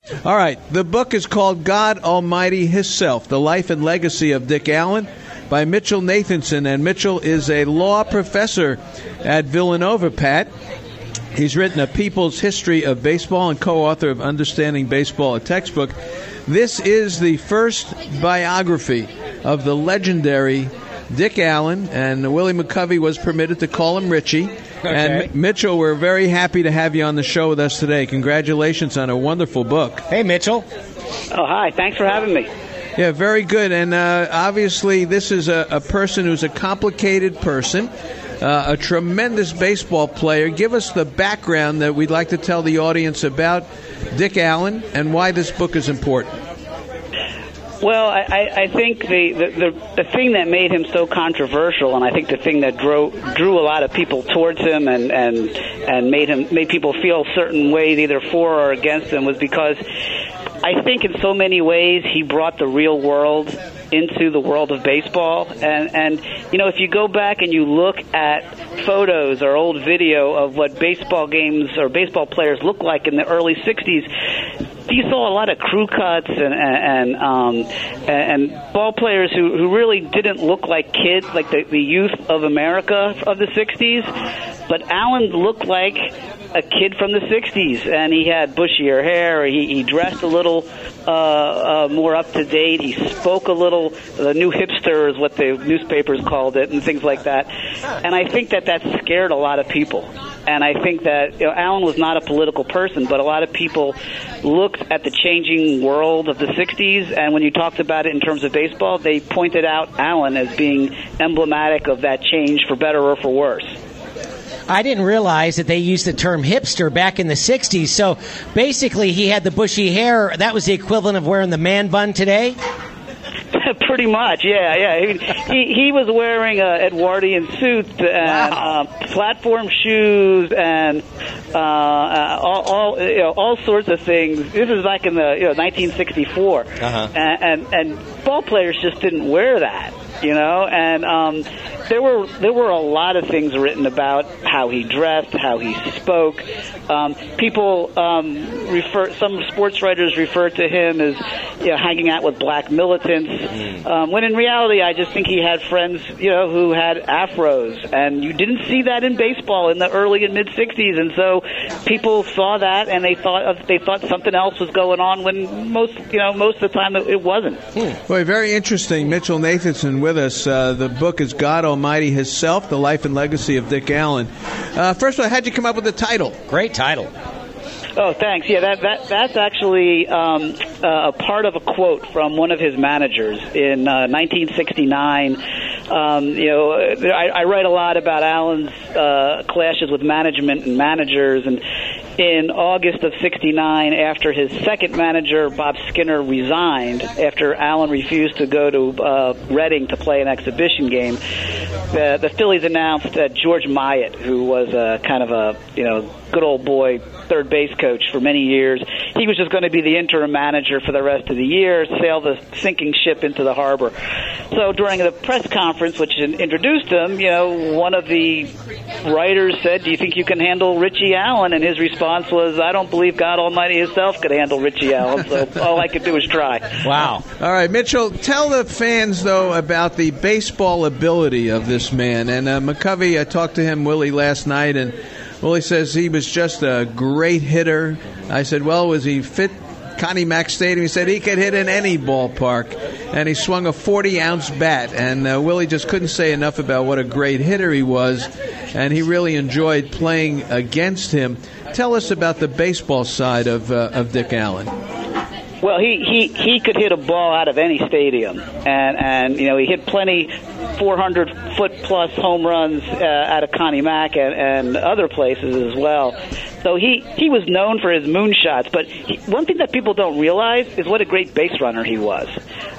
All right. The book is called God Almighty Hisself, The Life and Legacy of Dick Allen by Mitchell Nathanson. And Mitchell is a law professor at Villanova, Pat. He's written A People's History of Baseball and co-author of Understanding Baseball, a textbook. This is the first biography of the legendary Dick Allen, and Willie McCovey was permitted to call him Richie. Okay. And Mitchell, we're very happy to have you on the show with us today. Congratulations on a wonderful book. Hey, Mitchell. Oh, hi. Thanks for having me. Yeah, very good. And obviously this is a person who's a complicated person, a tremendous baseball player. Give us the background that we'd like to tell the audience about Dick Allen and why this book is important. Well, I think the thing that made him so controversial, and I think the thing that drew a lot of people towards him and made people feel certain ways either for or against him, was because I think in so many ways he brought the real world into the world of baseball. And you know, if you go back and you look at photos or old video of what baseball games or baseball players looked like in the early 60s, you saw a lot of crew cuts and ball players who really didn't look like kids, like the youth of America of the 60s. But Allen looked like a kid from the 60s, and he had bushier hair. He dressed a little more up to date. He spoke a little, the new hipster is what the newspapers called it, and things like that. And I think that scared a lot of people. And I think that Allen was not a political person, but a lot of people looked at the changing world of the 60s, and when you talked about it in terms of baseball, they pointed out Allen as being emblematic of that change, for better or for worse. I didn't realize that they used the term hipster back in the 60s. So basically he had the bushy hair. That was the equivalent of wearing the man bun today? Pretty much, yeah. He was wearing an Edwardian suit and platform shoes and all sorts of things. This is back in the 1964, and ball players just didn't wear that, And there were a lot of things written about how he dressed, how he spoke. People some sports writers refer to him as hanging out with black militants. When in reality, I just think he had friends, who had afros, and you didn't see that in baseball in the early and mid '60s, and so people saw that and they thought something else was going on when most of the time it wasn't. Boy, very interesting. Mitchell Nathanson with us. The book is God Almighty Hisself, The Life and Legacy of Dick Allen. First of all, how'd you come up with the title? Great title. Oh, thanks. Yeah, that's actually a part of a quote from one of his managers in 1969. I write a lot about Allen's clashes with management and managers, and in August of '69, after his second manager, Bob Skinner, resigned after Allen refused to go to Reading to play an exhibition game, the Phillies announced that George Myatt, who was kind of a good old boy third base coach for many years, he was just going to be the interim manager for the rest of the year, sail the sinking ship into the harbor. So during the press conference, which introduced him, one of the writers said, "Do you think you can handle Richie Allen?" And his response was, "I don't believe God Almighty himself could handle Richie Allen, so all I could do is try." Wow. All right, Mitchell, tell the fans, though, about the baseball ability of this man. And McCovey, I talked to him, Willie, last night, and Willie says he was just a great hitter. I said, well, was he fit Connie Mack Stadium? He said he could hit in any ballpark, and he swung a 40-ounce bat. And Willie just couldn't say enough about what a great hitter he was, and he really enjoyed playing against him. Tell us about the baseball side of Dick Allen. Well, he could hit a ball out of any stadium, and he hit plenty 400-foot-plus home runs out of Connie Mack and other places as well. So he was known for his moonshots, but one thing that people don't realize is what a great base runner he was.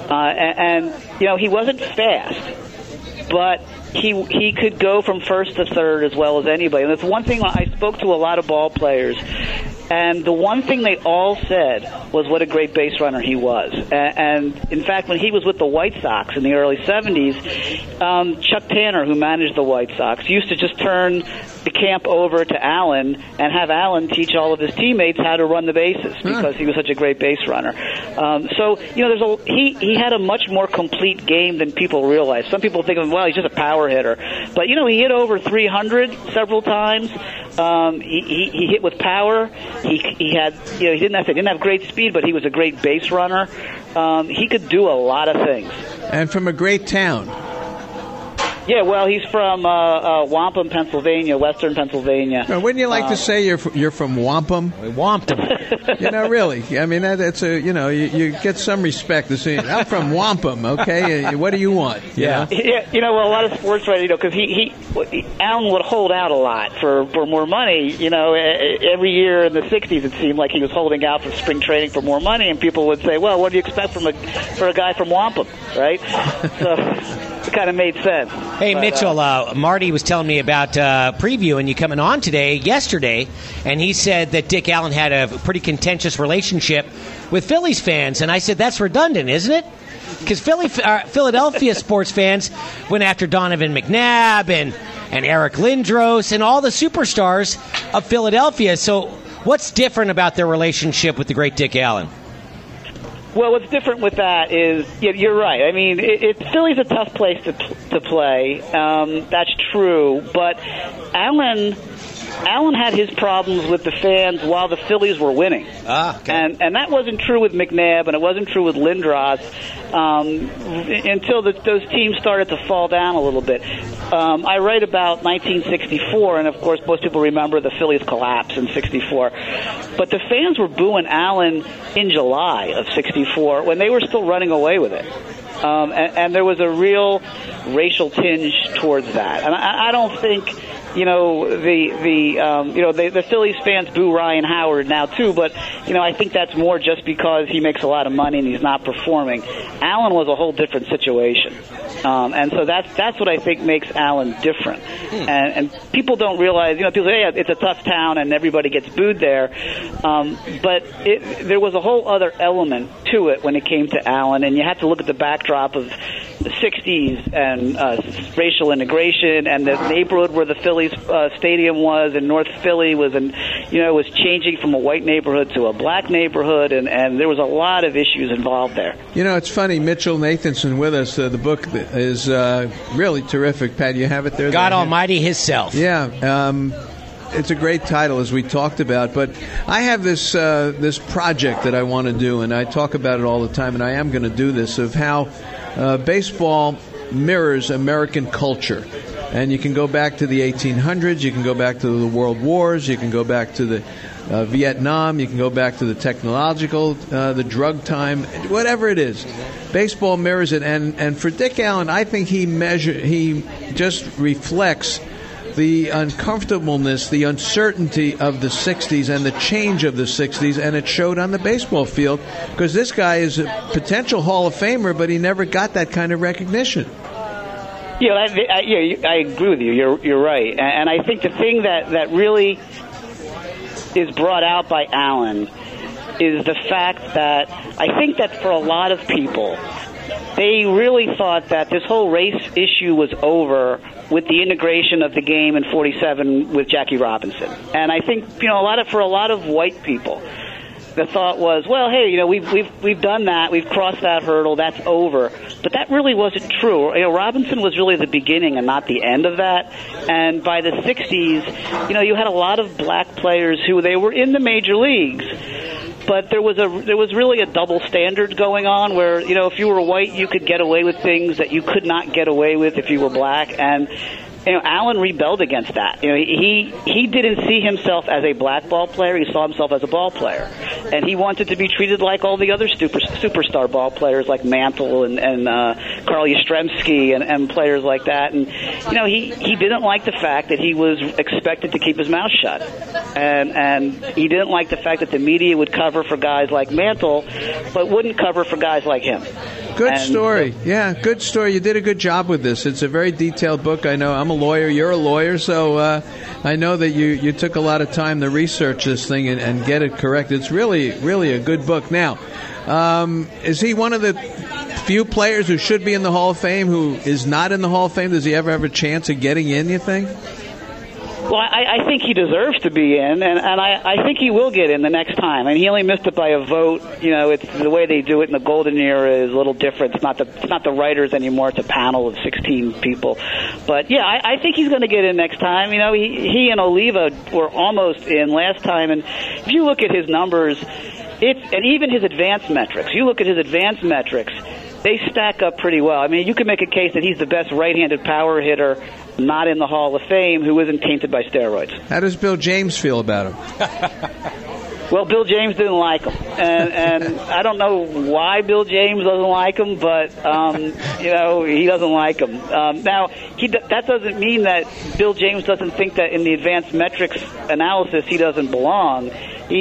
He wasn't fast, but he could go from first to third as well as anybody. And that's one thing. I spoke to a lot of ball players, and the one thing they all said was what a great base runner he was. And in fact, when he was with the White Sox in the early 70s, Chuck Tanner, who managed the White Sox, used to just turn camp over to Allen and have Allen teach all of his teammates how to run the bases because he was such a great base runner. So, you know, he had a much more complete game than people realize. Some people think of him, well, he's just a power hitter. But, you know, he hit over 300 several times. He hit with power. He had, you know, he didn't have great speed, but he was a great base runner. He could do a lot of things. And from a great town. Yeah, well, he's from Wampum, Pennsylvania, western Pennsylvania. Wouldn't you like to say you're from Wampum? Wampum. You know, really. I mean, that's a, you know, you get some respect to saying, I'm from Wampum, okay? What do you want? Yeah. Yeah, you know, well, a lot of sports writers, you know, because Allen would hold out a lot for more money. You know, every year in the 60s, it seemed like he was holding out for spring training for more money, and people would say, well, what do you expect for a guy from Wampum, right? So it kind of made sense. Hey, but, Mitchell, Marty was telling me about previewing you coming on yesterday, and he said that Dick Allen had a pretty contentious relationship with Phillies fans, and I said, that's redundant, isn't it? Because Philadelphia sports fans went after Donovan McNabb and Eric Lindros and all the superstars of Philadelphia. So what's different about their relationship with the great Dick Allen? Well, what's different with that is, you're right. I mean, Philly's a tough place to play. That's true. But Allen had his problems with the fans while the Phillies were winning. Okay. And that wasn't true with McNabb, and it wasn't true with Lindros until those teams started to fall down a little bit. I write about 1964, and of course most people remember the Phillies collapse in 64. But the fans were booing Allen in July of 64 when they were still running away with it. And there was a real racial tinge towards that. And I don't think, you know, the Phillies fans boo Ryan Howard now too, but you know, I think that's more just because he makes a lot of money and he's not performing. Allen was a whole different situation. And so that's what I think makes Allen different. And people don't realize, you know, people say, hey, it's a tough town and everybody gets booed there. But there was a whole other element to it when it came to Allen, and you have to look at the backdrop of the 60s and racial integration and the neighborhood where the Phillies stadium was, and North Philly was changing from a white neighborhood to a black neighborhood, and there was a lot of issues involved there. You know, it's funny, Mitchell Nathanson with us. The book is really terrific. Pat, you have it there? God Almighty Himself. Yeah. It's a great title, as we talked about. But I have this project that I want to do, and I talk about it all the time, and I am going to do this, of how baseball mirrors American culture. And you can go back to the 1800s, you can go back to the World Wars, you can go back to the Vietnam, you can go back to the technological, the drug time, whatever it is. Baseball mirrors it, and for Dick Allen, I think he just reflects the uncomfortableness, the uncertainty of the 60s and the change of the 60s, and it showed on the baseball field, because this guy is a potential Hall of Famer, but he never got that kind of recognition. Yeah, I agree with you. You're right, and I think the thing that really is brought out by Allen is the fact that I think that for a lot of people, they really thought that this whole race issue was over with the integration of the game in '47 with Jackie Robinson. And I think, you know, for a lot of white people, the thought was, well, hey, you know, we've done that, we've crossed that hurdle, that's over. But that really wasn't true. You know, Robinson was really the beginning and not the end of that. And by the 60s, you know, you had a lot of black players who they were in the major leagues, but there was really a double standard going on where, you know, if you were white, you could get away with things that you could not get away with if you were black. And you know, Allen rebelled against that. You know, he didn't see himself as a black ball player. He saw himself as a ball player, and he wanted to be treated like all the other superstar ball players, like Mantle and Carl Yastrzemski and players like that. And you know, he didn't like the fact that he was expected to keep his mouth shut, and he didn't like the fact that the media would cover for guys like Mantle, but wouldn't cover for guys like him. Good story. Yeah, good story. You did a good job with this. It's a very detailed book. I know I'm a lawyer. You're a lawyer, so I know that you took a lot of time to research this thing and get it correct. It's really, really a good book. Now, is he one of the few players who should be in the Hall of Fame who is not in the Hall of Fame? Does he ever have a chance of getting in, you think? Well, I think he deserves to be in, and I think he will get in the next time. I mean, he only missed it by a vote. You know, it's the way they do it in the golden era is a little different. It's not the writers anymore. It's a panel of 16 people. But yeah, I think he's going to get in next time. You know, he and Oliva were almost in last time, and if you look at his numbers, and even his advanced metrics. You look at his advanced metrics. They stack up pretty well. I mean, you could make a case that he's the best right-handed power hitter not in the Hall of Fame who isn't tainted by steroids. How does Bill James feel about him? Well, Bill James didn't like him, and I don't know why Bill James doesn't like him, but you know, he doesn't like him. Now, that doesn't mean that Bill James doesn't think that in the advanced metrics analysis he doesn't belong.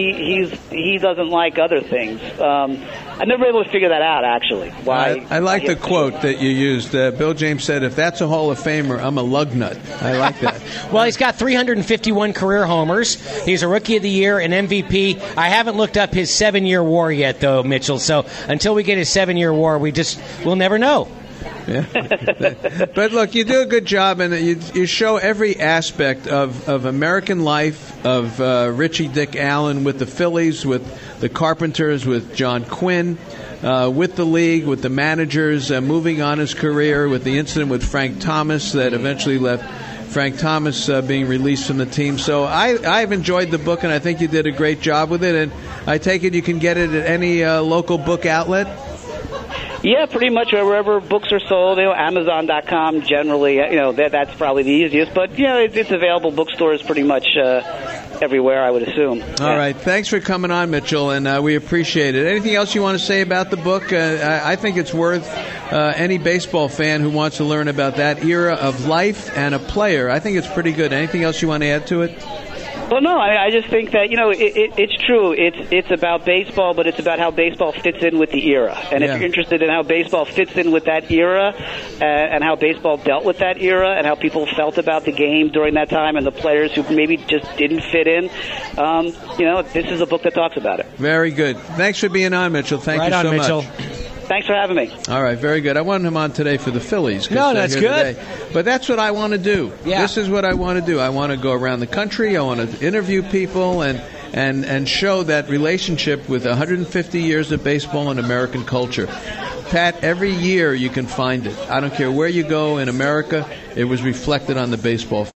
He doesn't like other things. I've never been able to figure that out, actually. Why? I like the quote that you used. Bill James said, "If that's a Hall of Famer, I'm a lug nut." I like that. Well, he's got 351 career homers. He's a Rookie of the Year, an MVP. I haven't looked up his 7-year WAR yet, though, Mitchell. So until we get his 7-year WAR, we'll never know. Yeah. But look, you do a good job, and you show every aspect of American life, of Richie Dick Allen with the Phillies, with the Carpenters, with John Quinn, with the league, with the managers, moving on his career, with the incident with Frank Thomas that eventually left Frank Thomas being released from the team. So I've enjoyed the book, and I think you did a great job with it. And I take it you can get it at any local book outlet? Yeah, pretty much wherever books are sold. You know, Amazon.com generally. You know, that's probably the easiest. But you know, it's available bookstores pretty much everywhere, I would assume. All right, thanks for coming on, Mitchell, and we appreciate it. Anything else you want to say about the book? I think it's worth any baseball fan who wants to learn about that era of life and a player. I think it's pretty good. Anything else you want to add to it? Well, no, I just think that, you know, it's true. It's about baseball, but it's about how baseball fits in with the era. And if you're interested in how baseball fits in with that era and how baseball dealt with that era and how people felt about the game during that time and the players who maybe just didn't fit in, you know, this is a book that talks about it. Very good. Thanks for being on, Mitchell. Thank you so Mitchell. much. Thanks for having me. All right, very good. I wanted him on today for the Phillies. No, that's good. Today. But that's what I want to do. Yeah. This is what I want to do. I want to go around the country. I want to interview people and show that relationship with 150 years of baseball and American culture. Pat, every year you can find it. I don't care where you go in America, it was reflected on the baseball field.